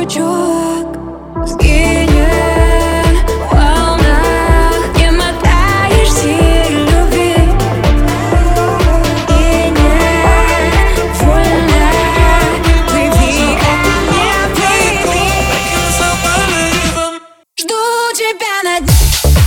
чувак сгинет в волнах, не мотаешь силь любви и не вольно. Плыви, не плыви. Жду тебя на дне.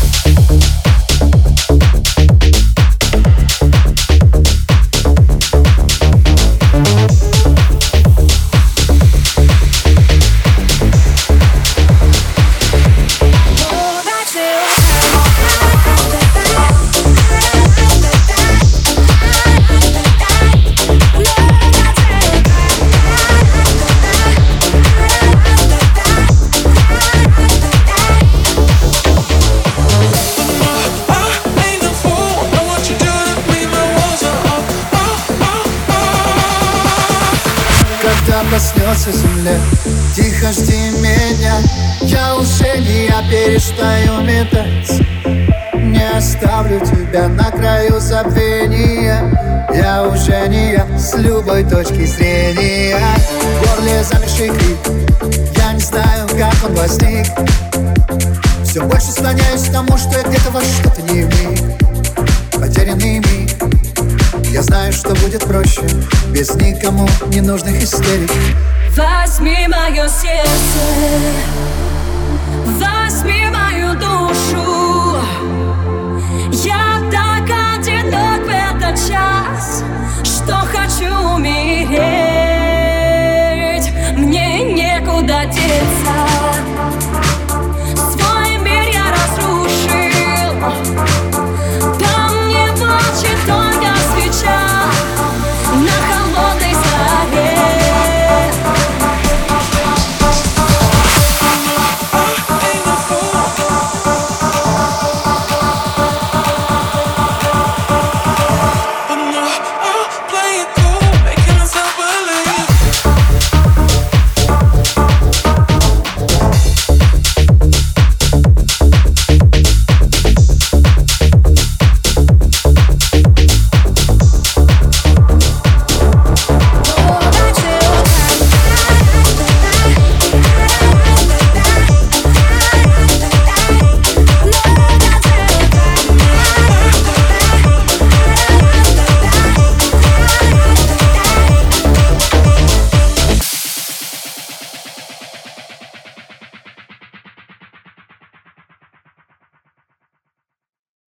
Когда проснется земля, тихо жди меня. Я уже не я, перестаю метать. Не оставлю тебя на краю забвения. Я уже не я, с любой точки зрения. В горле замерший крик, я не знаю, как он возник. Все больше склоняюсь к тому, что я где-то во что-то не вник. Потерянный миг. Я знаю, что будет проще без никому ненужных истерик. Возьми мое сердце, возьми мою душу. Я так одинок в этот час, что хочу умереть. Мне некуда деться.